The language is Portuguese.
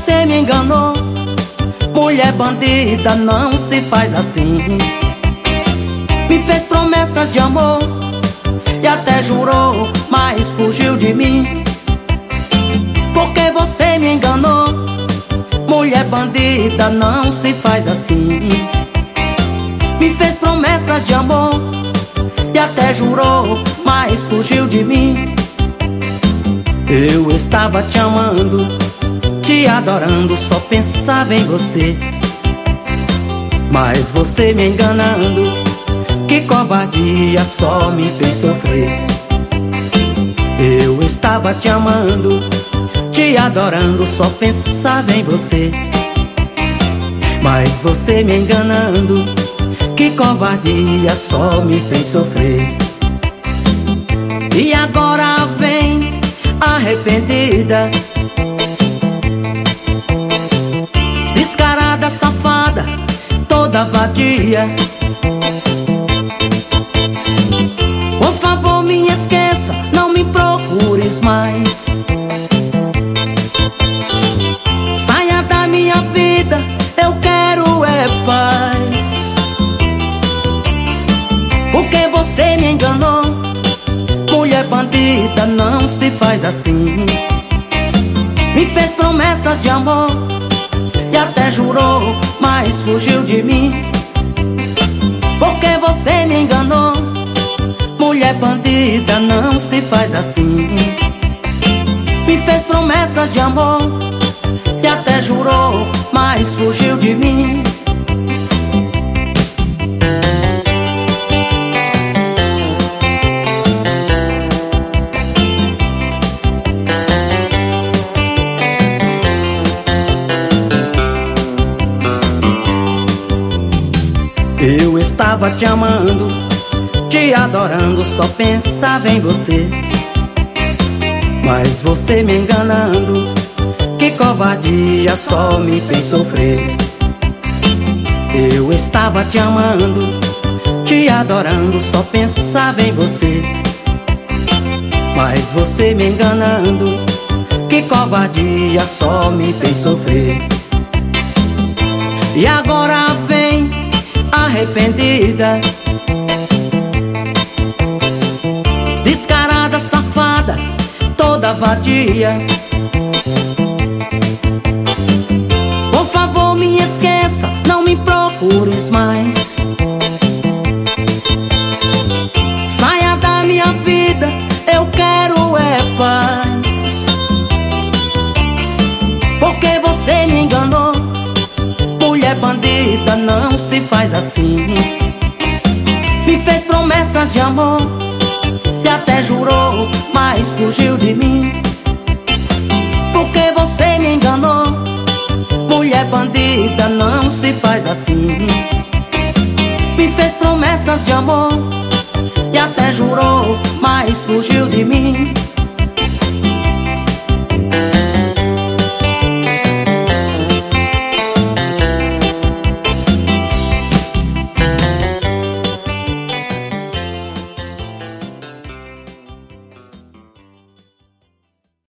você me enganou. Mulher bandida, não se faz assim. Me fez promessas de amor e até jurou, mas fugiu de mim. Porque você me enganou. Mulher bandida, não se faz assim. Me fez promessas de amor e até jurou, mas fugiu de mim. Eu estava te amando, te adorando, só pensava em você. Mas você me enganando, que covardia, só me fez sofrer. Eu estava te amando, te adorando, só pensava em você. Mas você me enganando, que covardia, só me fez sofrer. E agora vem arrependida, descarada, safada, toda vadia. Por favor, me esqueça, não me procures mais. Saia da minha vida, eu quero é paz. Porque você me enganou. Mulher bandida, não se faz assim. Me fez promessas de amor e até jurou, mas fugiu de mim. Porque você me enganou. Mulher bandida, não se faz assim. Me fez promessas de amor e até jurou, mas fugiu de mim. Eu estava te amando, te adorando, só pensava em você. Mas você me enganando, que covardia, só me fez sofrer. Eu estava te amando, te adorando, só pensava em você. Mas você me enganando, que covardia, só me fez sofrer. E agora vem arrependida, descarada, safada, toda vadia. Por favor, me esqueça, não me procures mais. Saia da minha vida, eu quero é paz. Porque você me enganou. Mulher bandida, não se faz assim. Me fez promessas de amor e até jurou, mas fugiu de mim. Porque você me enganou. Mulher bandida, não se faz assim. Me fez promessas de amor e até jurou, mas fugiu de mim.